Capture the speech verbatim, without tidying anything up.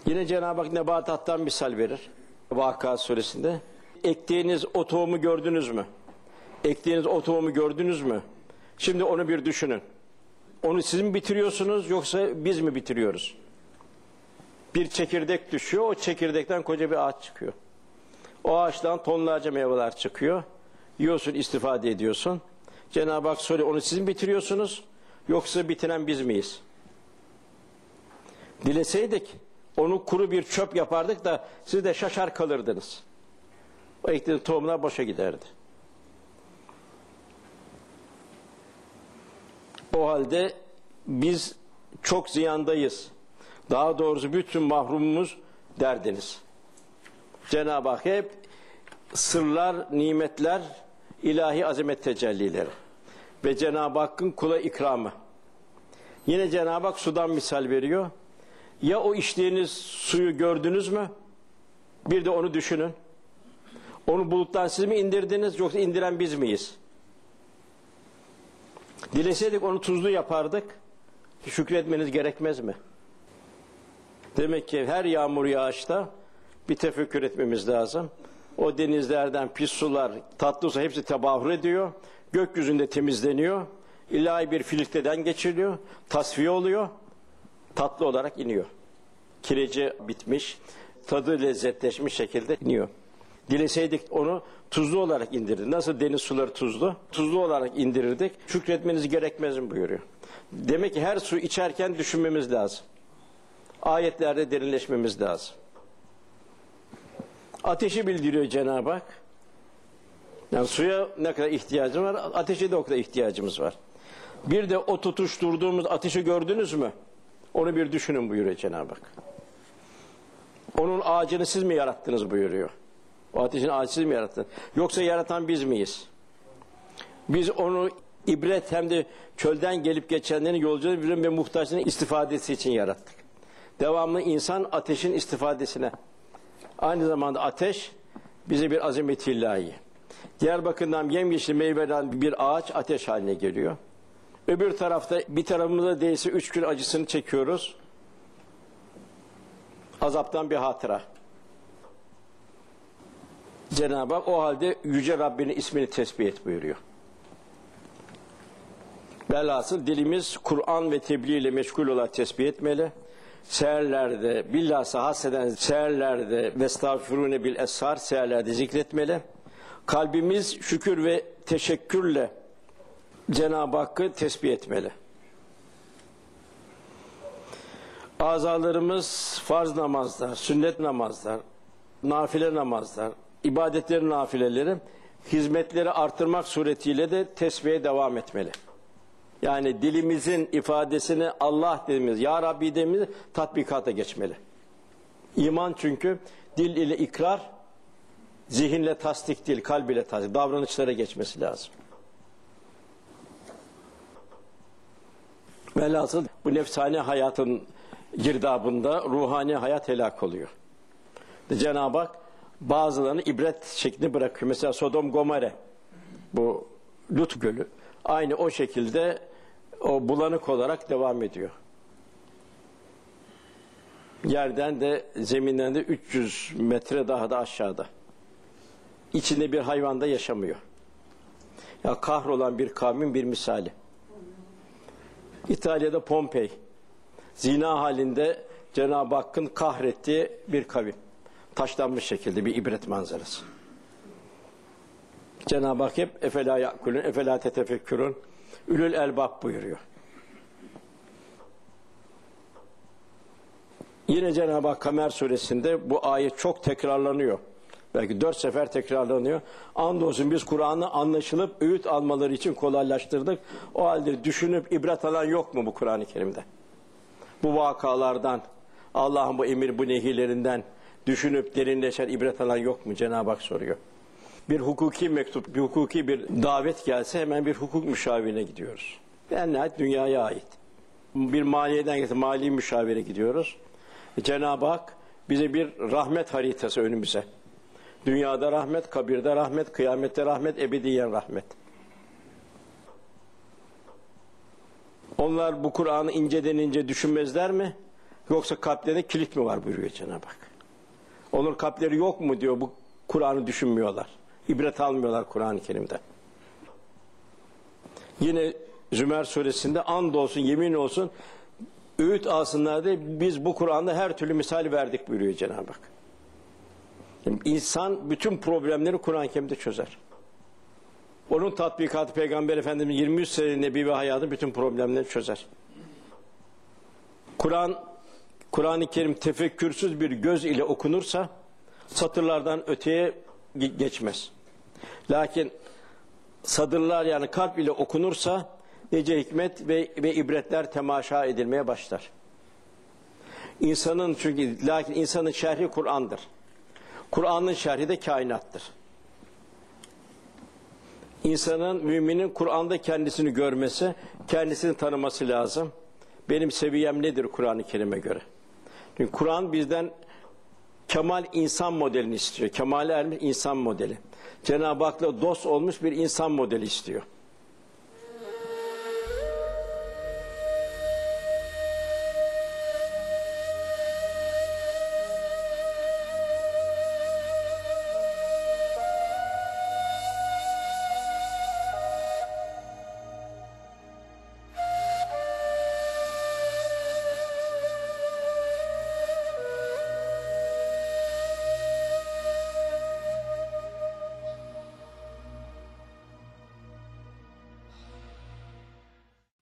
Yine Cenab-ı Hak nebatattan misal verir. Vakıa suresinde. Ektiğiniz o tohumu gördünüz mü? Ektiğiniz o tohumu gördünüz mü? Şimdi onu bir düşünün. Onu siz mi bitiriyorsunuz yoksa biz mi bitiriyoruz? Bir çekirdek düşüyor, o çekirdekten koca bir ağaç çıkıyor. O ağaçtan tonlarca meyveler çıkıyor. Yiyorsun, istifade ediyorsun. Cenab-ı Hak soruyor, onu siz mi bitiriyorsunuz yoksa bitiren biz miyiz? Dileseydik onu kuru bir çöp yapardık da siz de şaşar kalırdınız. O ektiğiniz tohumlar boşa giderdi. O halde biz çok ziyandayız. Daha doğrusu bütün mahrumumuz derdiniz. Cenab-ı Hak hep sırlar, nimetler, ilahi azamet tecellileri ve Cenab-ı Hakk'ın kula ikramı. Yine Cenab-ı Hak sudan misal veriyor. Ya o içtiğiniz suyu gördünüz mü? Bir de onu düşünün. Onu buluttan siz mi indirdiniz yoksa indiren biz miyiz? Dileseydik onu tuzlu yapardık. Şükretmeniz gerekmez mi? Demek ki her yağmur yağışta bir tefekkür etmemiz lazım. O denizlerden pis sular, tatlı su hepsi tebahür ediyor. Gökyüzünde temizleniyor. İlahi bir filtreden geçiliyor. Tasfiye oluyor. Tatlı olarak iniyor. Kireci bitmiş, tadı lezzetleşmiş şekilde iniyor. Dileseydik onu tuzlu olarak indirdik. Nasıl deniz suları tuzlu? Tuzlu olarak indirirdik. Şükretmeniz gerekmez mi buyuruyor. Demek ki her su içerken düşünmemiz lazım. Ayetlerde derinleşmemiz lazım. Ateşi bildiriyor Cenab-ı Hak. Yani suya ne kadar ihtiyacımız var, ateşe de o kadar ihtiyacımız var. Bir de o tutuşturduğumuz ateşi gördünüz mü? Onu bir düşünün buyuruyor Cenab-ı Hak. Onun ağacını siz mi yarattınız buyuruyor. O ateşin ağacını siz mi yarattınız? Yoksa yaratan biz miyiz? Biz onu ibret hem de çölden gelip geçenlerin yolcuları ve muhtaçların istifadesi için yarattık. Devamlı insan ateşin istifadesine. Aynı zamanda ateş bize bir azameti ilahi. Diğer bakımdan yemyeşil meyveden bir ağaç ateş haline geliyor. Öbür tarafta bir tarafımıza değse üç gün acısını çekiyoruz. Azaptan bir hatıra. Cenab-ı Hak o halde Yüce Rabbinin ismini tesbih et buyuruyor. Velhasıl dilimiz Kur'an ve tebliğ ile meşgul olarak tesbih etmeli. Seherlerde, billahsa haseden seherlerde ve estağfirune bil eshar seherlerde zikretmeli. Kalbimiz şükür ve teşekkürle Cenab-ı Hakk'ı tesbih etmeli. Azalarımız farz namazlar, sünnet namazlar, nafile namazlar, ibadetlerin nafileleri, hizmetleri artırmak suretiyle de tesbihe devam etmeli. Yani dilimizin ifadesini Allah dediğimiz, Ya Rabbi dediğimiz tatbikata geçmeli. İman çünkü dil ile ikrar, zihinle tasdik değil, kalb ile tasdik, davranışlara geçmesi lazım. Velhasıl bu nefsani hayatın girdabında ruhani hayat helak oluyor. Cenab-ı Hak bazılarını ibret şeklinde bırakıyor. Mesela Sodom Gomorre, bu Lut Gölü, aynı o şekilde o bulanık olarak devam ediyor. Yerden de zeminden de üç yüz metre daha da aşağıda. İçinde bir hayvan da yaşamıyor. Ya kahrolan bir kavmin bir misali. İtalya'da Pompei, zina halinde Cenab-ı Hakk'ın kahrettiği bir kavim. Taşlanmış şekilde bir ibret manzarası. Cenab-ı Hak hep efela yakulun, efela tetefekkürün, ülül elbab buyuruyor. Yine Cenab-ı Hak Kamer suresinde bu ayet çok tekrarlanıyor. Belki dört sefer tekrarlanıyor. Andolsun biz Kur'an'ı anlaşılıp öğüt almaları için kolaylaştırdık. O halde düşünüp ibret alan yok mu bu Kur'an-ı Kerim'de? Bu vakalardan, Allah'ın bu emir, bu nehirlerinden düşünüp derinleşen ibret alan yok mu? Cenab-ı Hak soruyor. Bir hukuki mektup, bir hukuki bir davet gelse hemen bir hukuk müşavirine gidiyoruz. En nihayet dünyaya ait. Bir maliyeden gelse mali müşavire gidiyoruz. Cenab-ı Hak bize bir rahmet haritası önümüze. Dünyada rahmet, kabirde rahmet, kıyamette rahmet, ebediyen rahmet. Onlar bu Kur'an'ı inceden ince düşünmezler mi? Yoksa kalplerine kilit mi var buyuruyor Cenab-ı Hak. Onun kalpleri yok mu diyor, bu Kur'an'ı düşünmüyorlar. İbret almıyorlar Kur'an-ı Kerim'den. Yine Zümer suresinde andolsun, yemin olsun, öğüt alsınlar diye biz bu Kur'an'da her türlü misal verdik buyuruyor Cenab-ı Hak. Yani insan bütün problemleri Kur'an-ı Kerim'de çözer. Onun tatbikatı Peygamber Efendimiz yirmi üç sene nebevi hayatı bütün problemleri çözer. Kur'an, Kur'an-ı Kerim tefekkürsüz bir göz ile okunursa satırlardan öteye geçmez. Lakin sadırlar yani kalp ile okunursa nice hikmet ve, ve ibretler temaşa edilmeye başlar. İnsanın çünkü lakin insanın şerhi Kur'an'dır. Kur'an'ın şerhi de kainattır. İnsanın, müminin Kur'an'da kendisini görmesi, kendisini tanıması lazım. Benim seviyem nedir Kur'an-ı Kerim'e göre? Çünkü Kur'an bizden kemal insan modelini istiyor. Kemale ermiş insan modeli. Cenab-ı Hak'la dost olmuş bir insan modeli istiyor.